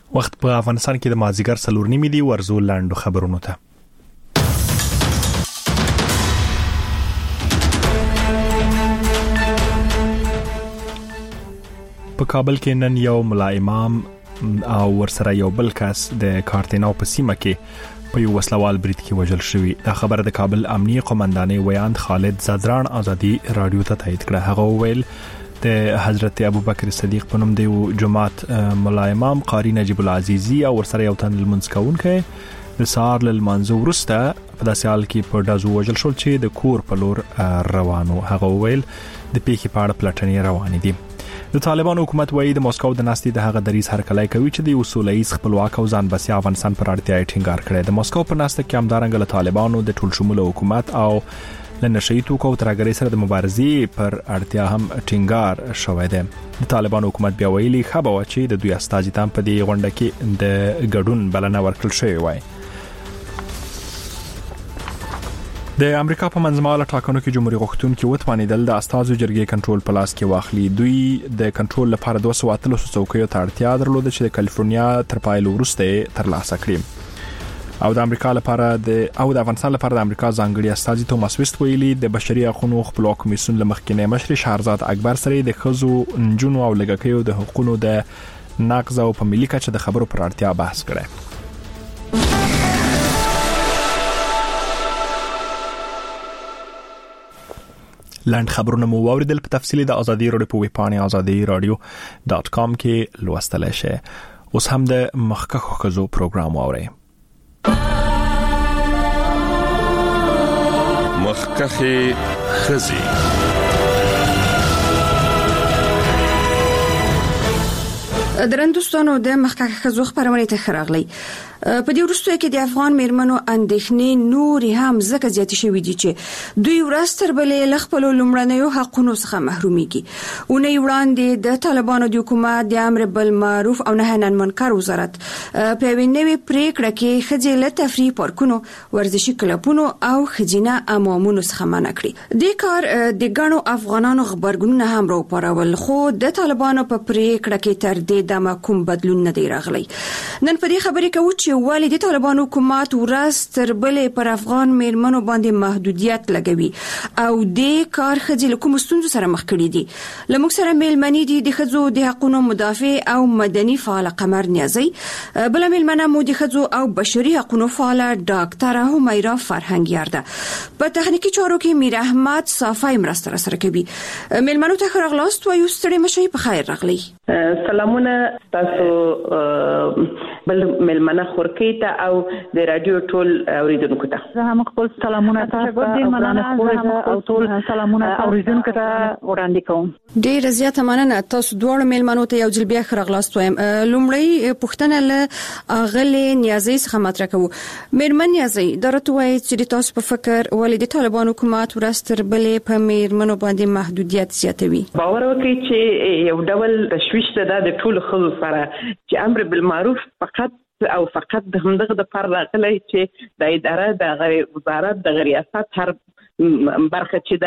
وخت په افغانستان کې د مازیګر 4:30 دی. ورزو لاندو خبرونو ته. په کابل کې نن یو ملا امام او ورسره یو بل کس د کارتیناو په سیمه کې په یو وسلوال برید کې وژل شوی. دا خبره د کابل امنیه قومندانۍ ویاند خالد زادران ازادي رادیو ته تایید کړه. هغه ویل د حضرت ابوبکر صدیق په نوم د جماعت ملا امام قاری نجیب العزیزی او ورسره یو تن المنسکون کې د سار للمنځو ورسته په داسې حال کې په دازو وژل شول چې د کور په لور روانو. هغه ویل د پیښې په اړه پلټنې روانې دي. د طالبانو حکومت وایي د مسکو د ناستې د هغه دریز هرکلی کوي چې د اصولایي خپلواک او ځان بسیا افغانستان پر اړتیا ټینګار کړی. د مسکو په ناسته کې همدارنګه له طالبانو د ټول شموله حکومت او له نشئی توکو او ترهګرۍ سره د مبارزې پر اړتیا هم ټینګار شوی دی. د طالبانو حکومت بیا ویلي خبره و چې د دوی استازي تام په دې غونډه کې د ګډون بلنه ورکړل شوې وای. د امریکا په منځمهاله ټاکنو کې جمهوریت غوښتونکي وتوانیدل د استازو جرګې کنټرول په لاس کې واخلي. دوی د کنټرول لپاره 213 څوکیو ته اړتیا درلوده چې د کالیفورنیا تر پایلو وروسته ترلاسه کړي. او د امریکا لپاره د افغانستان لپاره د امریکا ځانګړي استازي توماس ویست ویلي د بشري حقوقو خپلواک کمیسیون لمخکینی مشر شهرزاد اکبر سره د خزو نجونو او لګکیو د حقوقو د نقض او په ملي کچه د خبرو پر اړتیا بحث کړي. لاند خبرونه مو واوریدل. په تفصیل د ازادي رادیو په ویبپاڼه azadiradio.com کې لوستلای شئ. اوس هم د مخکخو خزو پروګرام واورئ. مخکخه خزي درندوستانو د مخکخه خزو خبرونه ته خراغلی. په دې وروسته کې د افغان میرمنو اندېښنې نور هم زکه زیات شوې دي چې دوی ورستر بلې لخپل لومړنیو حقونو څخه محروميږي. اونۍ وړاندې د طالبانو د حکومت د امر بالمعروف او نهي عن المنکر وزارت په وینوي پریکړه کې خځې له تفریح پارکونو، ورزشي کلبونو او خځینه امامونو څخه منع کړي. د کار د ګڼو افغانانو خبرګونونه هم راوپارول، خو د طالبانو په پریکړه کې تر دې دمه کوم بدلون نه دی راغلی. نن په دې خبرې کوو چې ولې د طالبانو حکومت ورځ تر بلې پر افغان میرمنو باندې محدودیت لګوي او د کار خځې له کوم ستونزو سره مخ کړي دي. لموږ سره میلمنې دي د خځو د حقوقو مدافع او مدني فعال قمر نیازی، بل میلمنه مو د خځو او بشري حقوقو فعال ډاکټر همیرا فرهنګیار ده. په تخنیکی چارو کې میر احمد صافی مرسته سره کوي. میلمنو ته خراغلاست و یو ستړي مشي په خیر راغلی. سلامونه تاسو بل میلمنه خورکی ته او د رادیو ټول اوریدونکو ته. زه هم خپل سلامونه تاسو او ټول سلامونه اوریدونکو ته وړاندې کوم. ډیر زیاته مننه. تاسو دوه میلمنو ته یو ځل بیا خراغلاست وایم. لومړی پوښتنه له اغلی نیازی څخه مطرح کوو. میرمن نیازی درته وایي چې تاسو په فکر ولې د طالبانو حکومت ورستر بلې په میرمنو باندې محدودیت زیاتوي؟ باور وکړئ چې یو ډول تشویش ده د ټول خلکو سره چې امر بالمعروف فقط د همدغه د پر راغلی چې د اداره د وزارت د ریاست هر برخه چې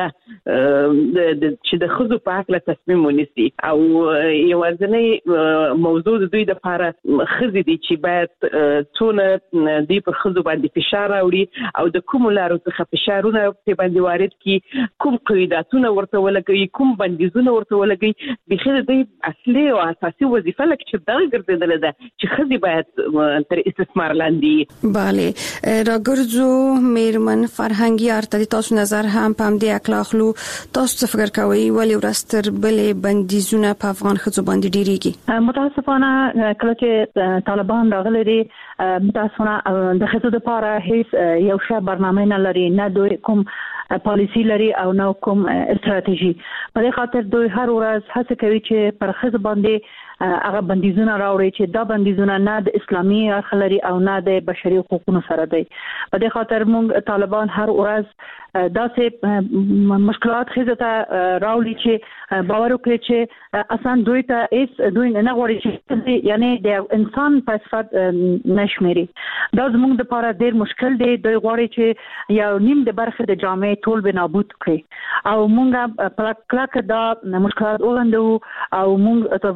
د خزو په حق له تصمیم ونیسي او یوازینی موضوع د دوی د لپاره خزې دي چې باید څونه دی پر خزو باندې فشار راوړي او د کوم لارو څخه فشارونه په باندې وارد کی، کوم قیوداتونه ورته ولګي، کوم بندیزونه ورته ولګي. بخیر د اصلي او اساسي وظیفه لکه چې دغه ګرځیدل ده چې خزې باید تر استثمار لاندې. bale راګرځو میرمن فرهنګیار ته تاسو نظر هم په دې اخلاقلو تاسو څه فکر کوئ ولې ورستر بلې بندیزونه په افغان ښځو باندې ډیریږي؟ متاسفانه کله چې طالبان راغلي دي متاسفانه د ښځو لپاره هیڅ یو ښه برنامه نه لري، نه دوی کوم پالیسی لري او نو کوم استراتیژي. په دې خاطر دوی هر ورځ هڅه کوي چې پر ښځو باندې هغه بندیزونه راوړي چې دا بندیزونه نه د اسلامي اړخ لري او نه د بشري حقوقو سره دی. په دې خاطر موږ طالبان هر ورځ داسې مشکلات ښځو ته راوړي چې باور وکړي چې اسان دوی ته هیڅ دوی نه غواړي چې یعنی د انسان په صفت نشمري. دا زموږ لپاره ډېر مشکل دی. دوی غواړي چې یو نیم د برخه د جامعې ټول به نابود کړي او موږ په کلکه دا مشکلات وغندو او موږ ته باندې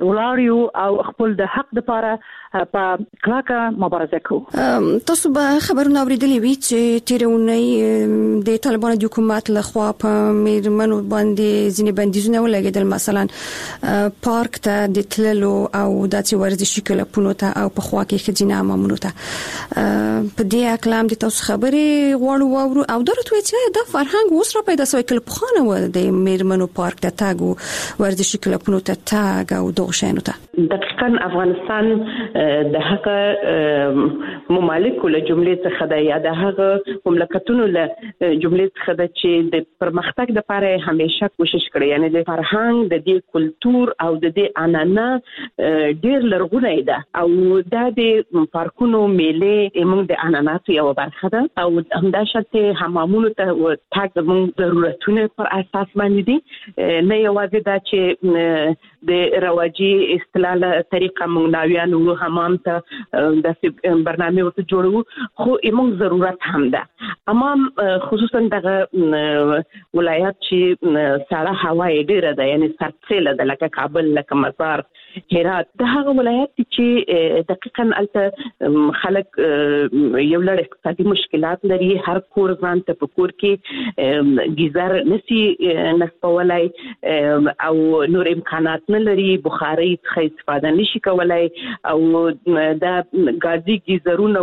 ولاریو او خپل د حق لپاره په کلاکه مبارزه کوو. تاسو به خبرونه اوریدلې وي چې تیرونی د طالبانو د حکومت لخوا په میرمنو باندې ځینې بندیزونه ولګېدل، مثلا پارک ته د تللو او داسې ورزشي کلبونو ته او په خوا کې ښځینه حمامونو ته. په دې اکلام د تاسو خبرې غواړو او درته وایي چې دا فرهنګ اوس را پیدا شوی کله پخوانه و د میرمنو پارک ته تاګ او ورزشي کلبونو ته تاګ او دغه شیانو ته. دقیقاً افغانستان د هغه ممالک له جملې څخه د یا د هغه مملکتونو له جملې څخه د چې د پرمختګ لپاره همیشه کوشش کړی، یعنی د فرهنګ د دې کلچر او د دې عنعنه ډېر لرغونی ده او دا د پارکونو میلې موږ د عنعناتو یو برخه ده او همداشته حمامونو ته تاګ موږ ضرورتونه پر اساس باندې دي، نه یوازې دا چې د رواجی استلاله طریقه موږ ناویانو حمام ته د برنامه ورته جوړو، خو موږ ضرورت هم ده. حمام خصوصا دغه ولایت چې سړه هوا ډیره ده، یعنی سرسیله ده، لکه کابل، لکه مزار، هرات، د هغه ولایت چې دقیقاً البته خلک یو لړ اقتصادي مشکلات لري، هر کور ځان ته په کور کې گیزر نسی نسپولای او نور امکانات نه لري، بخاري څخه استفاده نشي کولای او دا ګازي گیزرونه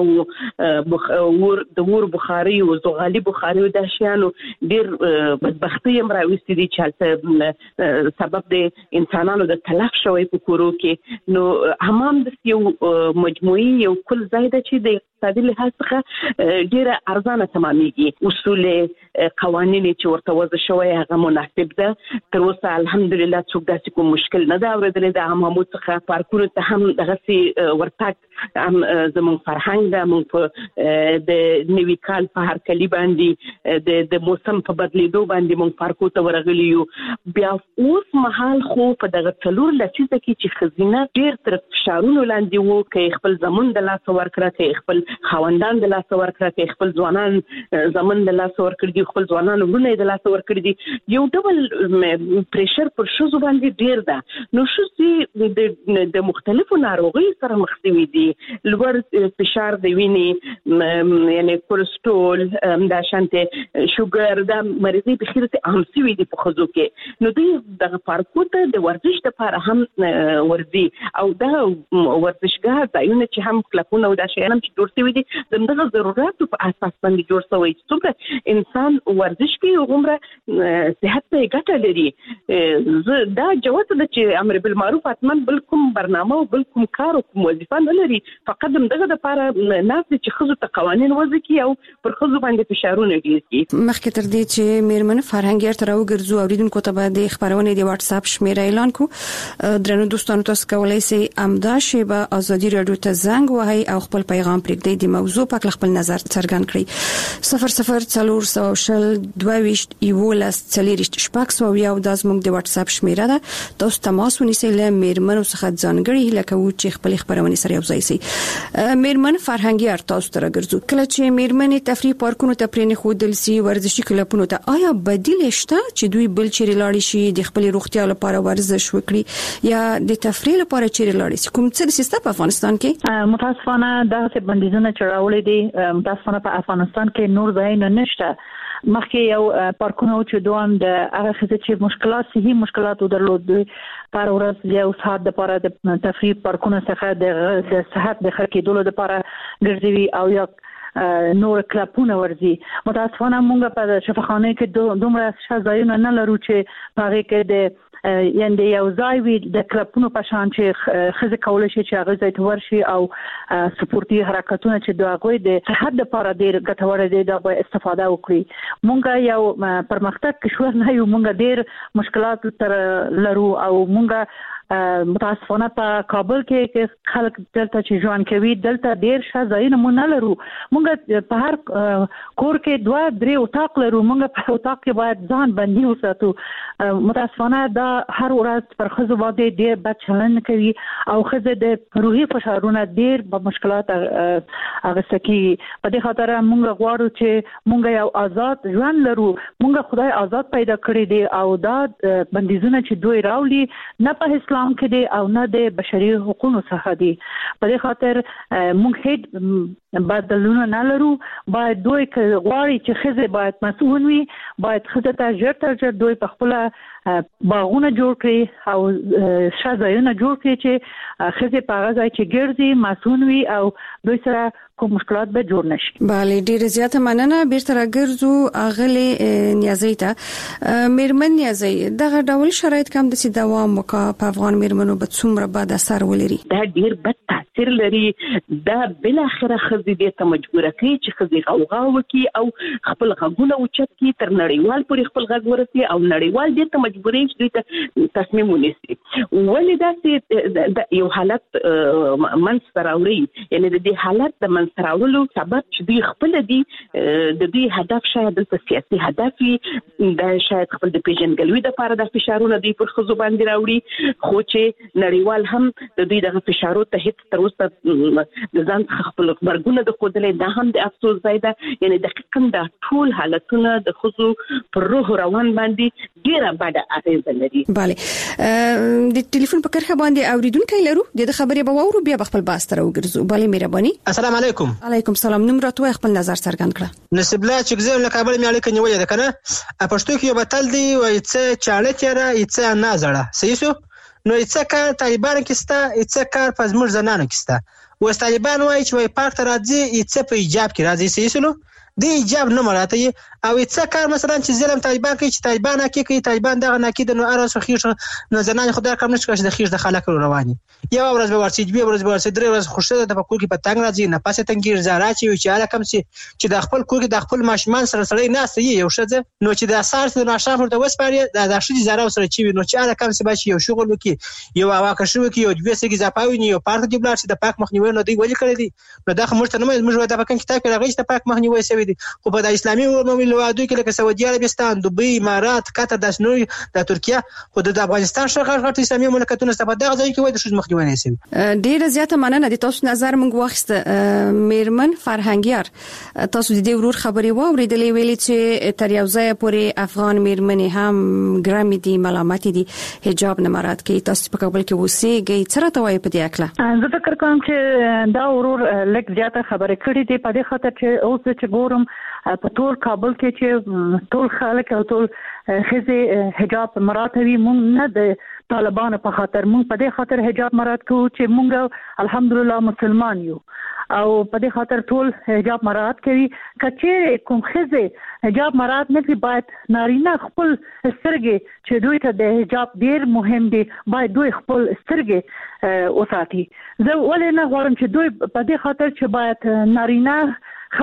او د ور بخاري او زغالي بخاري د شیانو ډیر بدبختی هم راوستي دي چې سبب د انسانانو د تلف شوی په کورو کې. نو حمام د یو مجموعي یو کل ځای ده چې د اقتصادي لحاظ څخه ډیره ارزانه تمامېږي. اصول قوانین چې ورته وضع شوی هغه مناسب ده. تر اوسه الحمدلله څوک داسې کوم مشکل نه ده اورېدلی د حمامو څخه. پارکونو ته هم دغسې ورتګ هم زموږ فرهنګ ده. موږ په د نوي کال په هرکلي باندې د موسم په بدلیدو باندې موږ پارکو ته ورغلي یو. بیا اوس مهال خو په دغه څلور لسیزه کې چې ښځینه ډېر تر فشارونو لاندې وو، که خپل زمون د لاسه ورکړه، که خپل خاوندان د لاسه ورکړه، که خپل ځوانان زمون د لاسه ورکړي دي، خپل ځوانان ورونه د لاسه ورکړي دي، یو ډول پریشر پر ښځو باندې ډېر ده. نو ښځې د مختلفو ناروغیو سره مخ شوي دي، لوړ فشار د وینې، یعنی کولسټرول، همداشانته شوګر، دا مرضۍ بخیر ته عام شوي دي په ښځو کې. نو دوی دغه پارکو ته د ورزش لپاره هم ورځي او دا ورزشګاه ځایونه چې هم کلبونه او دا شیان هم چې جوړ شوي دي د همدغه ضروراتو په اساس باندې جوړ شوی چې څومره انسان ورزش کوي هغومره صحت ته یې ګټه لري. دا جوته ده چې امر بالمعروف حتما بل کوم برنامه او بل کوم کار او کوم وظیفه نه لري، فقط همدغه دپاره ناست دي چې ښځو ته قوانین وضع کړي او پر ښځو باندې فشارونه ډېر کړي. مخکې تر دې چې میرمنې فرهنګ ته راوګرځو، اوریدونکو ته به د خبرونې د واتس اپ شمیره اعلان کو. درنو دوستانو، تاسو کولای شئ امدا شیبه ازادي رادیو ته زنګ وهئ او خپل پیغام پرېږدئ، د موضوع په اړه خپل نظر څرګند کړئ. 004022 دا زموږ د واتس اپ شمیره ده. تاسو تماس ونیسئ، له میرمنو څخه ځانګړي هیله کوو چې خپل خبرونه سره یوځای شي. میرمن فرهنګي ارتاس تر ګرځو، کله چې میرمنې تفریح پارکونو ته پرې خودل سي، ورزشي کلبونو ته، آیا بدیل شته چې دوی بل چیرې لاړ شي د خپل روغتیا لپاره ورزش وکړي یا د تفریح لپاره چیرې لاړ شي؟ کوم څه سیستم په افغانستان کې؟ متاسفانه دغه بندیزونه چې راولې دي متاسفانه په افغانستان کې نور ځایونه نشته. مخکې یو پارکونه چې دوام د هغه څه چې مشکلات صحي مشکلات درلود پر ورځ یو ساعت د لپاره د تفریح پارکونه څخه د صحت د خلکو دولت لپاره ګرځوي او یا نور کلبونه ورځي. متاسفانه موږ په شفاخانه کې دومره ځایونه نه لرو چې هغه کې د یعنی یو ځای وي د کلبونو په شان چې خزه کولای شي چې هغه ځای ته ورشي او سپورتي حرکتونه چې د هغه د صحت لپاره ډېر ګټور دي د استفاده وکړي. مونږ یو پرمختګ کشور نه یو، مونږ ډېر مشکلات تر لرو او مونږ متاسفانه په کابل کې خلک دلته چې ژوند کوي دلته ډېر ځایونه مونږ نه لرو. مونږ په هر کور کې 2-3 اتاق لرو. مونږ په اتاق کې باید ځان بندي وساتو متاسفانه دا هر ورځ پر خزو باندې ډېر بد چلند کوي او خزه د روحي فشارونه ډېر په مشکلات اغسته کی. په دې خاطر موږ غواړو چې موږ یو آزاد ژوند لرو. موږ خدای آزاد پیدا کړی دی او دا بندیزونه چې دوی راولي نه په اسلام کې دی او نه د بشري حقوقو څخه دی. په دې خاطر موږ هیڅ بدلونه نه لرو. باید دوی غواړي چې خزه باید مسؤل وي، باید خزه ته ژر دوی په خپل باغونه جوړ کړي او شاذایونه جوړ کړي چې خزه په هغه ځای چې ګرځي مسؤل وي او دوی سره کوم مشکلات به جوړ نشي. بله ډیره زیاته مننه. بیرته راګرځو اغلی نیازی ته. میرمن نیازی دغه ډول شرایط کوم د دوام وکړه په افغان میرمنو به څومره بد اثر ولري؟ دا ډیر بد تاثیر لري. دا بل اخره خزي دې ته مجبور کوي چې خزي غوغا وکي او خپل غوونه اوچت کی تر نړیوال پورې خپل غږ ورسي او نړیوال دې ته مجبورې شي ته تصمیم ونیسي. ولې دا یو حالت منځ راوړي، یعنی د دې حالت د منځ راوړلو سبب چې دوی خپل دي د دې هدف شاید د سیاسي هدف دا شاید خپل د پیژنګلوي د لپاره د فشارونو دی پر خزو باندې راوړي، خو چې نړیوال هم د دوی د فشارونو ته هیڅ تر اوسه د ځان خپل خبرګونه د خودلې نه هم د افسوس ځای ده. یعنی دقیقاً د ټول حالتونه د خزو پر روح روان باندې ډیره بده اغیزه لري. bale د ټلیفون په کرخه باندې اوریدونکو لرو د خبرې به وورو بیا خپل باستر وګرځو. bale مهرباني. السلام علیکم. علیکم السلام. نوم راته خپل نظر څرګند کړه. نسب الله چې زه له کابل مې اړیکه نیولې ده کنه پښتو کې یو بتل دی وای څه چاړه تیرا ایڅه نه زړه صحیح شو. نو ایڅه کار طالبان کې ستا ایڅه کار په زموږ زنانو کې ستا و طالبان وای چې وای پارک ته راځي ایڅه په ایجاب کې راځي صحیح شو. د ایجاب نه مراته او ایڅه کار مثلا چې ظلم طالبان کوي چې طالبان کوي طالبان دغه نکید نو ارس خېښ نه زنان خدای کوم نشي چې د خېښ د خلک رواني یو ورځ به ورسې دوه ورځې به ورسې درې ورځې خوشاله د پکور کې په تنګ راځي نه پاسه تنګیر زارا چې اله کم چې د خپل کور کې د خپل ماشمان سره سره نه سي یو شته نو چې د اساس د ناشام ورته وسپاري د شې زارا سره چې نو چې اله کم څه بچي یو شغل وکي یو واکه شو وکي یو دوه سګي زپاوي یو پارک دی بلار چې د پاک مخنیوي نو دی ولي کړی دی نو دا خمرته نه موږ د پاک کتاب کې راغی چې د پاک مخنیوي سوي دي خو په اسلامي مملکتونو کې لکه سعودي عربستان، دوبۍ، امارات، قطر، د شنو د ترکیه خو د افغانستان شغل اسلامي مملکتونو څخه دغه ځای کې وای د شوز مخنیوي نه شي. ډیره زیاته مننه د تاسو نظر موږ واخیسته. میرمن فرهنګیار تاسو د دې ورور خبرې واوریدلې ویلې چې تر یو ځای پورې افغان میرمنې هم ګرامي دي ملامت دي حجاب نه مراد کوي. تاسو په کابل کې اوسېږئ څه راته وایي په دې اړه؟ زه فکر کوم چې دا ورور لږ زیاته خبرې کړې دي په دې خاطر چې اوس چې ګورم په ټول کابل کې چې ټول خلک او ټول خزه حجاب مراتوي مونږ نه د طالبانو په خاطر مونږ په دې خاطر حجاب مرات کوو چې مونږ الحمدلله مسلمان یو او په دې خاطر ټول حجاب مرات کوي. کچې کوم خزه حجاب مرات نه کوي باید نارینه خپل سترګې چې دوی ته د حجاب ډیر مهم دي باید دوی خپل سترګې وساتي. زه ولې نه غواړم چې دوی په دې خاطر چې باید نارینه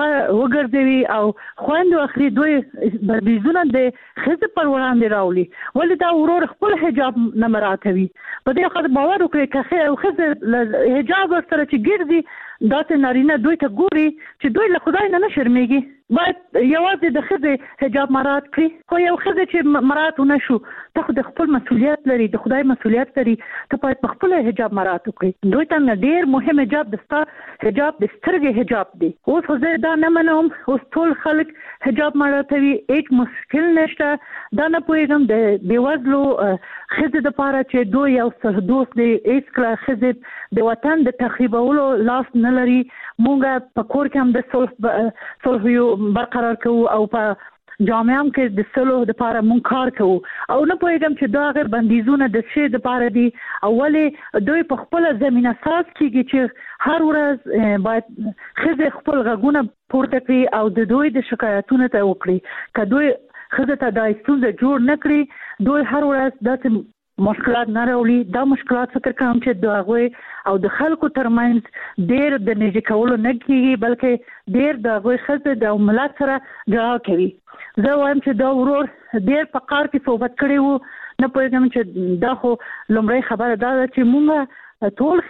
وګرځوي او خويندو اخري دوی بيزونه د خزه پر وړاندې راولي ولې دا ورور خپل حجاب نه مراتوي. په دې خاطر باور وکړي چې او خزه حجاب سره چې ګرځي دا ته نارینه دوی ته ګوري چې دوی له خدای نه شرمېږي باید یوازې د خزه حجاب مرات کړي. خو یو خزه چې مرات ونه شو ته خو د خپل مسؤلیت لري د خدای مسؤلیت لري ته باید په خپل حجاب مرات وکړي. دوی ته ډیر مهم حجاب د حجاب د سترګې حجاب دی. اوس خو دا نه منم اوس ټول خلک حجاب مراتوي هیڅ مشکل نشته. دا نه پوهیږم د بیوزلو خزه د پاره چې دوی یو سر دوست دی هیڅ کله خزه د وطن د تخریبولو لاس نه لري. مونږ په کور کې هم د صلح برقرار کوو او په جامعه هم کې د صلح لپاره مونږ کار کوو او نه پوهیږم چې دا غیر بندیزونه د شی د لپاره دي اولی دوی په خپل زمينه ساز کېږي چې هر ورځ باید خزه خپل غږونه پورته کړي او د دوی د شکایتونو ته وکړي. که دوی خزه ته د ستونزه جوړ نه کړي دوی هر ورځ د مشکلات نه راولي. دا مشکلات فکر کوم چې د هغه او د خلکو ترمنځ ډېر د نږدې کولو نه کیږي بلکې ډېر د هغه خزه د ملت سره جګړه کوي. زه وایم چې دا ورور ډېر په کار کې صحبت کړی وو نه پوهیږم چې دا خو لومړی خبره دا ده چې موږ ټول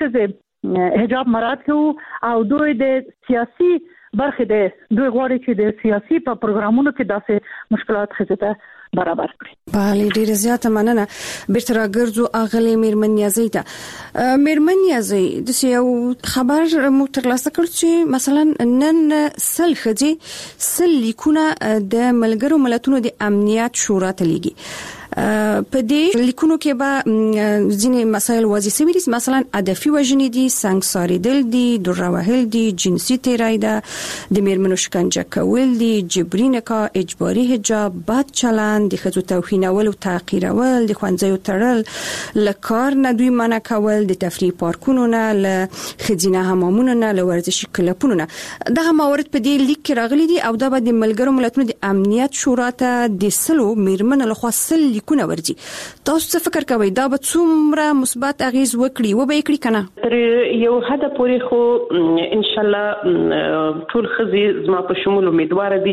خزه حجاب مرات کوو او دوی د سیاسي برخه ده دوی غواړي چې د سیاسي په پروګرامونو کې داسې مشکلات خزه ته برابر کړي. بله ډیره زیاته مننه. بیرته راګرځو اغلې میرمن نیازی ته. میرمن نیازی د یو خبر مو ترلاسه کړ چې مثلا نن سل خځې لیکونه د ملګرو ملتونو د امنیت شورا ته لیږي. په دې لیکونو کې به ځینې مسایل واضح شوي دي، مثلا هدفي وژنې دي، سنګسارېدل دي، دوره وهل دي، جنسي تیری ده، د میرمنو شکنجه کول دي، جبري نکاح، اجباري حجاب، بد چلند، د ښځو توهینول او تحقیرول، د ښوونځیو تړل، له کار نه دوی منع کول، د تفریح پارکونو نه، له ښځینه حمامونو نه، له ورزشي کلبونو نه. دغه موارد په دې لیک کې راغلي دي او دا به د ملګرو ملتونو د امنیت شورا ته د سلو میرمنو لخوا لیکونه ورځي. تاسو څه فکر کوئ دا به څومره مثبت اغیز وکړي و به یې کړي کنه؟ تر یو حد پورې خو ان شاء الله ټول خزي زما په شمول امیدوار دي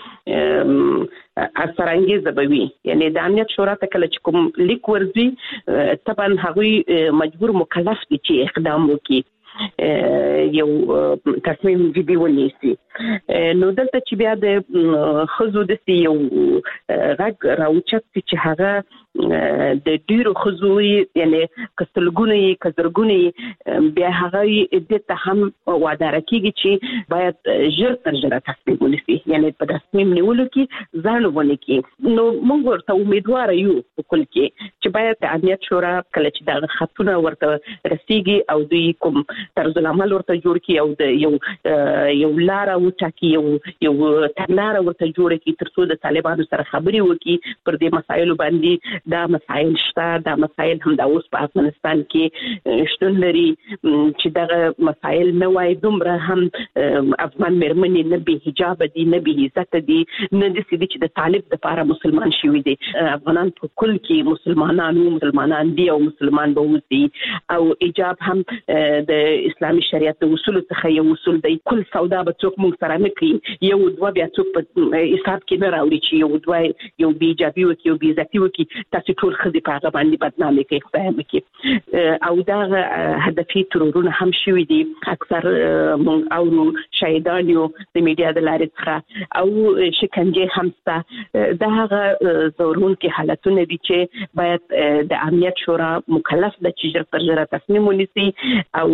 چې اثرانګیزه به وي. یعنی د امنیت شورا ته کله چې کوم لیک ورځي طبعا هغوی مجبور مکلف دي چې اقدام وکړي، یو تصمیم جدي ونیسي. نو دلته چې بیا د خزو د یو غږ راوچت چې هغه د ډیرو خزوی یعنی کستلګونی کزرګونی بیا هغه د ته هم وادار کیږي چې باید ژر تر ژره تصمیم ونیسي، یعنی په تصمیم نیولو کې ځان ونه کړي. نو موږ ورته امیدوار یو په کل کې چې باید د امنیت شورا کله چې دا خطونه ورته رسیږي او دوی کوم طرز العمل ورته جوړ کړي او د یو لار وټاکي، یو تګلاره ورته جوړ کړي ترڅو د طالبانو سره خبرې وکړي پر دې مسایلو باندې. دا مسایل شته، دا مسایل هم د اوس په افغانستان کې شتون لري چې دغه مسایل نه وای دومره هم افغان مېرمنې نه به حجاب دي، نه به عزت دي، نه د سړي چې د طالب د لپاره مسلمان شوی دي. افغانان په کل کې مسلمانان دي او مسلمان به وي او حجاب هم د اسلامي شریعت د اصول څخه یو اصول دی. کل سودا به څوک موږ سره نه کوي، یو دوه بیا څوک په حساب کې نه راوړي چې یو دوه یو بي حجابي وکي یو بي عزتي وکي تاسو ټول خدي په هغه باندې بدنامي کوي خدای مکي. او دا هدفي ترورونه هم شوي دي، اکثر مونږ او شهیدان یو د میډیا د لارې څخه او شکنجه هم ستا. دا هغه ضرورون کې حالتونه دي چې باید د امنیت شورا مکلف د چې ژر تر ژره تصمیم ونیسي او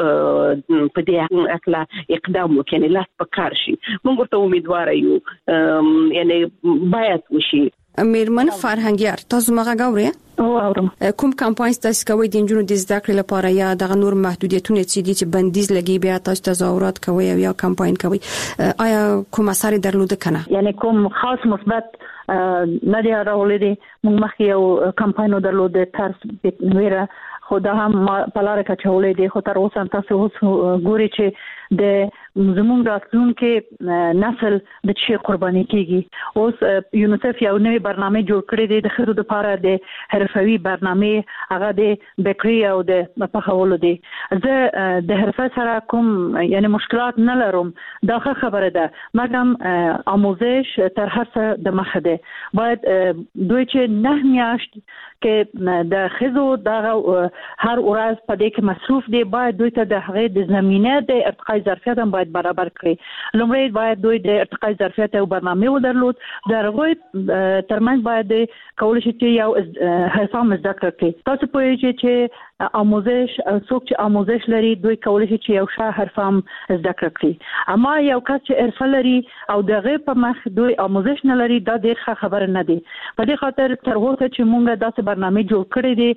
په دې اکلا اقدام وکړي، لاس په کار شي. موږ ورته امیدوار یو، یعنی باید وشي. میرمن فرهنګیار تاسو مغه غوړی اورم کوم کمپاین تاسو کوي د جنونو د زده کړې لپاره یا د نور محدودیتونه چې بندیز لګي بیا تاسو تظاهرات کوي یا کمپاین کوي، آیا کوم اثر درلوده کنه؟ یعنی کوم خاص مثبت نه دی راولې دي. موږ مخکې یو کمپاین درلوده ترس ویره خو دا هم په لار کې چولې دي. خو تر اوسه تاسو ګوري چې د زموږ راتلونکي نسل د چی قرباني کیږي. اوس یونیسف یو نوې برنامه جوړ کړې ده د خزو لپاره، د حرفوي برنامه، هغه د بیکری او د پخولو دي. زه د حرفه سره کوم یعنی مشکلات نه لرم، دا خبره ده، مګم آموزش تر هر څه د مخه ده. باید دوی چې نه میاشت کې د خزو د هر ورځ په دې کې مصروف دي، باید دوی ته د هغه د زمينه د ارتقاء ظرفیت هم باید برابر کړي. لومړی باید دوی د ارتقاء ظرفیت او برنامه ودرلود، درغوی ترمنځ باید کول شي چې یو حرفه زده کړي. تاسو پوهیږئ چې آموزش څوک چې آموزش لري دوی کول شي چې یو ښه حرفه زده کړي. اما یو کس چې حرفه لري او دغه په مخ دوی آموزش نه لري، دا ډیر ښه خبره نه دی. په دې خاطر تر اوسه چې موږ داسې برنامه جوړ کړی دي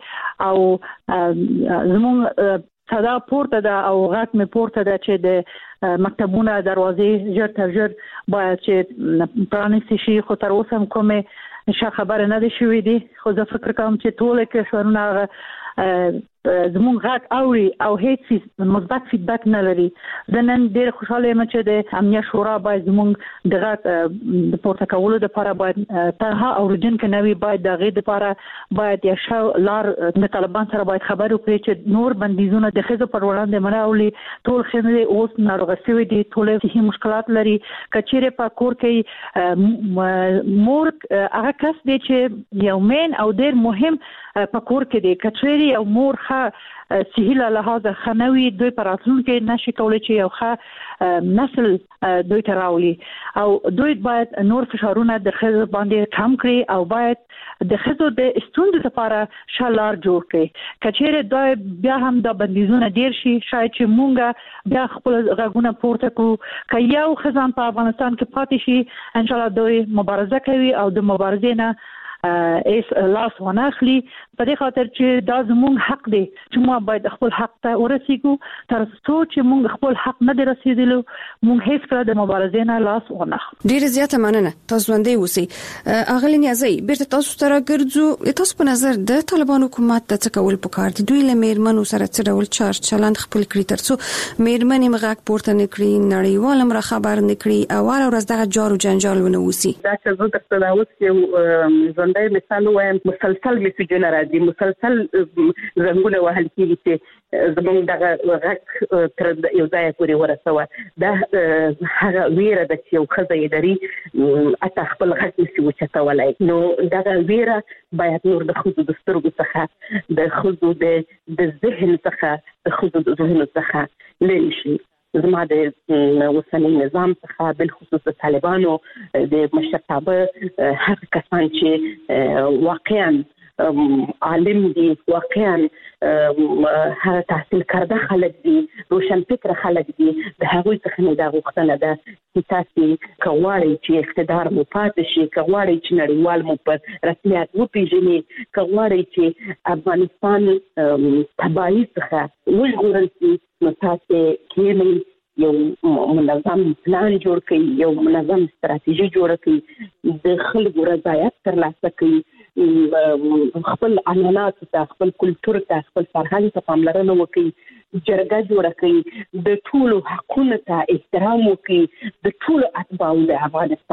او زموږ صدا پورته ده او غږ مې پورته ده چې د مکتبونو دروازې ژر تر ژر باید چې پرانیستي شي. خو تر اوسه هم کومه ښه خبره نه ده شوې دي. خو زه فکر کوم چې ټول کشورونه زموږ غږ اوري او هیڅ مثبت فیډبک نه لري. زه نن ډېر خوشاله یم چې د امنیت شورا باید زموږ د غږ د پورته کولو لپاره باید تنها اوریدونکو نه وي، باید د غږ لپاره باید یو ښه لار د طالبان سره باید خبرې وکړي چې نور بندیزونه د ښځو پر وړاندې منع ټول ښځې اوس ناروغه شوي دي، ټول صحي مشکلات لري. کچېرې په کور کې مور هغه کس دی چې یو مین او ډېر مهم په کور کې دی. کچېرې یو مور صحي له لحاظ خنوي دوی پراتلونکو نشي کولای چې یو ښه نسل دوی تراولي او دوی باید نور فشارونه د خزو باندې کم کړي او باید د خزو د استوندو لپاره شالار جوړ کړي کچېره دوی بیا هم د بندیزونه ډیر شي شاید چې مونږ بیا خپل غږونه پورته کړو که یو خزان په افغانستان کې پاتې شي ان شاء الله دوی مبارزه کوي او د مبارزې نه لاس وناخلي په دې خاطر چې دا زموږ حق دی چې موږ باید خپل حق ته ورسیږو تر څو چې موږ خپل حق نه دی رسیدلو موږ هیڅ کله د مبارزې نه لاس وناخلو. ډیره زیاته مننه تاسو باندې اوسئ. اغلی نیازی بیرته تاسو سره ګرځو. تاسو په نظر د طالبان حکومت د څه کول پکار دي؟ دوی له میرمنو سره څه ډول چارج چلند خپل کړی تر څو میرمنې مغاک پورته نکړي نړیوال امر خبر نکړي او ورځ دغه جار او جنجال ونه وسی؟ دا چې زه د تداوت دا مثال وایم مسلسل میسجونه راځي مسلسل زنګونه وهل کیږي چې زموږ دغه غږ تر یو ځای پورې ورسوه دا هغه ویره د یو ښځه یې لري اته خپل غږ نشي وچتولی نو دغه ویره باید نور د ښځو د سترګو څخه د ښځو د ذهن څخه د ښځو د ذهنو څخه لرې شي. زما د اوسنی نظام څخه بل خصوص د طالبانو د مشرتابه هغه کسان چې واقعا عالم دي واقعا هغه تحصیل کرده خلک دي روشن فکر خلک دي د هغوی څخه نه دا غوښتنه ده چې تاسو کوړی چې اقتدار مو پاتې شي کوړی چې نړیوال مو په رسمیت وپیژني کوړی چې افغانستان تباہي څخه وژغورل شي نو تاسو کې یو منظم پلان جوړ کړئ یو منظم ستراتیژي جوړ کړئ د خلکو رضایت ترلاسه کړئ خپل عنعنات ته خپل کلتور ته خپل فرهنګ ته پاملرنه وکړئ جرګه جوړه کړئ د ټولو حقوقو ته احترام وکړئ د ټولو اتباعو د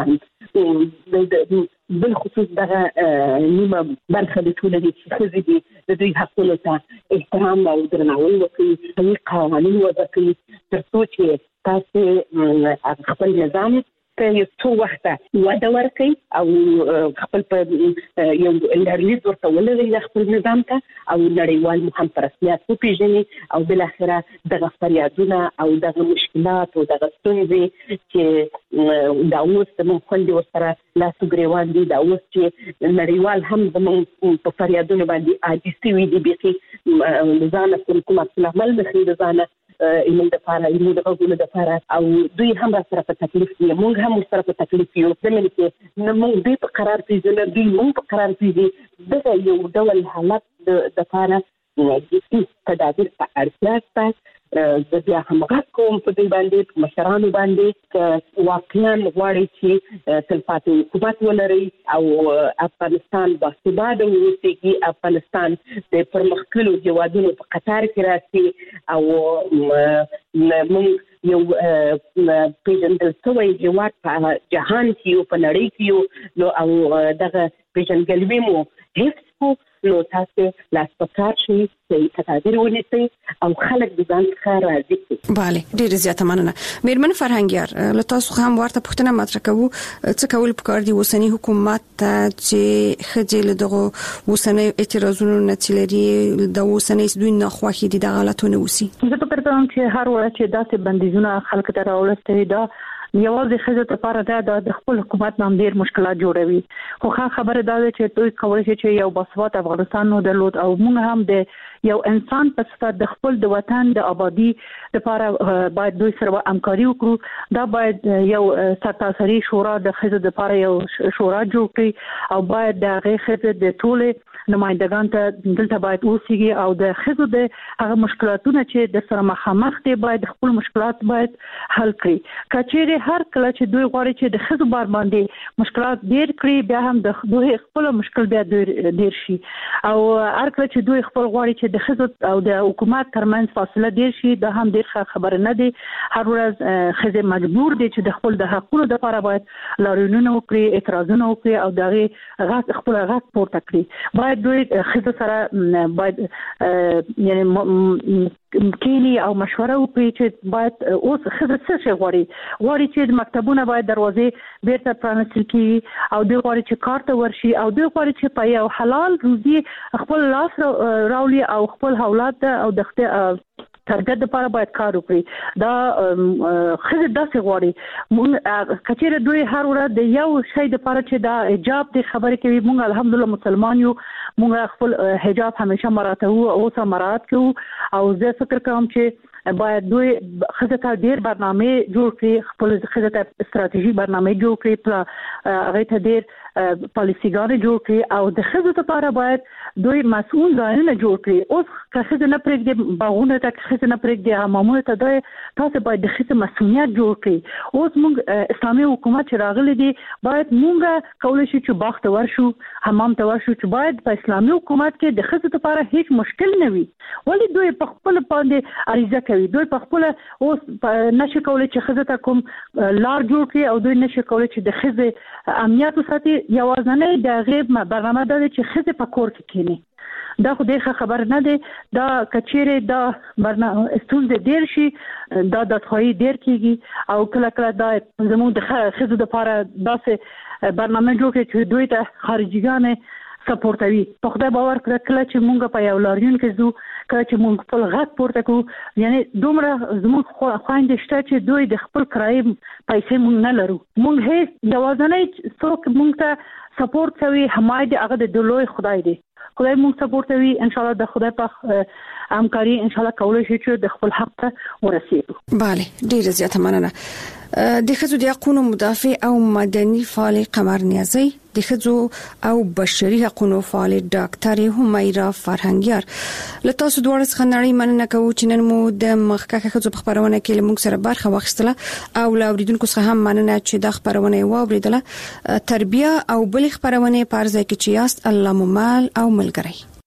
افغانستان بل خصوص دغه نیمه برخه د ټولنې چې ښځې دي د دوی حقونو ته احترام او درناوی وکړي صحیح قوانین وضع کړي تر څو چې تاسو خپل نظام ته یو څو وخته وده ورکړي او خپل په یو لرلیز ورته ولري خپل نظام ته او نړیوال مو هم په رسمیت وپیژني او بالاخره دغه فریادونه او دغه مشکلات او دغه ستونزې چې دا اوس زموږ خویندې ورسره لاسو ګرېوان دي دا اوس چې نړیوال هم زموږ په فریادونو باندې عاجز شوي دي بیخي ځانه کوم عکس العمل نښي د ځانه ایمون د پاره ایمون د غوږونو د پاره او دوی هم سره په تکلیف دي موږ هم سره په تکلیف یو زموږ کې نه موږ دې په قرار پیژنه دوی موږ په قرار پیژني دغه یو ډول حالت د پاره د تدابیر په اړتیا شته د بیا هم غږ کوم په دې باندې مشرانو باندې واقعا غواړي چې تلپاتې حکومت ولري او افغانستان باثباته اوسي افغانستان د پرمختللو هیوادونو په قطار کې راځي او موږ یو پیژندل شوی هیواد په جهان کې په نړۍ کې نو او دغه پیژندګلوي مو هیڅ نو تاسو لاس پکار شي چې تدابیر ونیسئ او خلک د ځان څخه راضي کړي. bale ډیره زیاته مننه. میرمن فرهنګیار له تاسو هم ورته پوښتنه مطرح کوو څه کول پکار دي اوسنی حکومت چې خځې له دغه اوسنی اعتراضونو نتیلري د اوسنی دوی نه خوښي دي د غلطونه وسی. زه فکر کوم چې هر وخت چې داسې بندیزونه خلک ته راولسته دا یوازې خځو لپاره د خپل حکومت نام ډیر مشکلات جوړوي خو خبره دا ده چې دوی کولی شي چې یو باسواده افغانستان نو درلود او موږ هم د یو انسان په صفت د خپل د وطن د آبادی لپاره باید دوی سره همکاري وکړو دا باید یو سرتاسري شورا د خځو لپاره یو شورا جوړ کړي او باید د هغه خځو د ټوله نمائندگان ته دلته باید اوسېږي او د خځو د هغه مشکلاتونه چې د سره مخامخ دي باید خپل مشکلات باید حل کړي کچېره هر کله چې دوی غواړي چې د خځو بار باندې مشکلات ډیر کړي بیا هم د دوی خپل مشکل بیا ډیر شي او هر کله چې دوی خپل غواړي چې د خځو او د حکومت ترمنځ فاصله ډیر شي دا هم ډیر خبره نه دي هر ورځ خځې مجبور دي چې د خپل د حقوقو لپاره باید لاریونونه وکړي اعتراضونه وکړي او دغه غږ خپل غږ پورته کړي باید دوی خځو سره باید یعنی کینی او مشوره وکړي چې باید اوس خزه څه غواړي چې مکتبونه باید دروازې بیرته پرانیستل کړي او دوی غواړي چې کار ته ورشي او دوی غواړي چې په یو حلال روزي خپل لاس راولي او خپل اولاد او د ترګد لپاره باید کار وکړي دا خزه داسې غواړي مونږ کچېره دوی هر ورځ د یو شی لپاره چې دا حجاب د خبرې کوي مونږ الحمدلله مسلمان یو مونږ خپل حجاب همیشه مراته وو او سم مراد کوو او زه فکر کوم چې باید دوی خزه ته ډیر برنامه جوړ کړي خپل خزه ته استراتیژي برنامه جوړ کړي هغه ته ډیر پالیسیګان جوړ کړي او د خزه لپاره باید دوی مسؤل ځایونه جوړ کړي اوس که خزه نه پرېږدي باغونه ته خزه نه پرېږدي حمامونه ته دوی تاسو باید د خزه مسؤلیت جوړ کړي اوس موږ اسلامي حکومت چې راغلي دي باید موږ کولای شو چې باغ ته ورشو حمام ته ورشو چې باید په اسلامي حکومت کې د خزه لپاره هیڅ مشکل نه وي ولی دوی په خپل باندې عریضه کوي دوی په خپل اوس نشي کولای چې خزه ته کوم لار جوړ کړي او دوی نشي کولای چې د خزه امنیت وساتي یوازنه د غیب برنامه ده چې خزه په کور کې کینی دا خو دغه خبر نه دی دا کچېره دا برنامه استونزه ډیر شي دا د خوای ډیر کیږي او کله کله دا زموږ د خزو د لپاره داسې برنامه جوړ کړي چې دوی ته خارجيګان سپورټوي په خدای باور کړه چې مونږ په یو لاریون کې زو کله چې مونږ خپل غږ پورته کوو یعنی دومره زموږ خويندې شته چې دوی د خپل کرای پیسې مونږ نه لرو مونږ هیڅ یوازنۍ څوک مونږ ته سپورټ کوي حمایت هغه د دلوي خدای دی خدای مونږ سپورټ کوي ان شاء الله د خدای په همکاري ان شاء الله کولای شي چې د خپل حق ته ورسېږو bale ډیر زیاته مننه د خزو د حقوقو مدافع او مدني فعال قمر نیازی د خزو او بشري حقوقو فعال ډاکټر همیرا فرهنګیار له تاسو دوه څخه نړۍ مننه کوم چې نن مو د مخکې خزو په خبرونه کې موږ سره برخه واخیستله او لا اوریدونکو څخه هم مننه چې د خبرونه واوریدله تربیه او بل خبرونه پارځه کې چې یاست الله ممال او ملګری